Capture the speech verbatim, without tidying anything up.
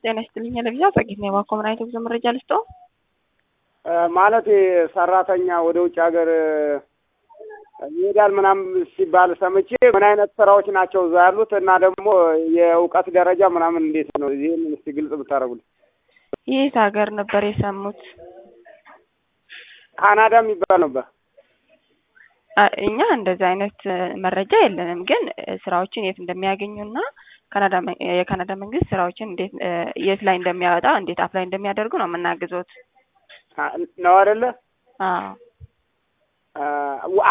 ጤና ይስጥልኝ ለብቻ ጸጊት ነው ባኮምናይት ብዙ መረጃ ልስጠው ማለት ሰራተኛ ወደ ውጭ ሀገር ይሄዳል ምናምን ሲባል ሰምቼ ምን አይነት ስራዎች ናቸው እዛ ያሉት እና ደግሞ የእውቀት ደረጃ ምናምን እንዴት ነው ይሄን እስቲ ግልጽ ብታረጉልኝ። የት ሀገር ነበር የሰሙት? ካናዳ የሚባል ነበር። እኛ እንደዛ አይነት መረጃ የለንም፣ ግን ስራዎችን የት እንደሚያገኙና ካናዳ የካናዳ መንግስት ስራዎችን እንዴት የት ላይ እንደሚያወጣ እንዴት አፕላይ እንደሚያደርጉ ነው የምናግዞት። ነው አይደለ? አዎ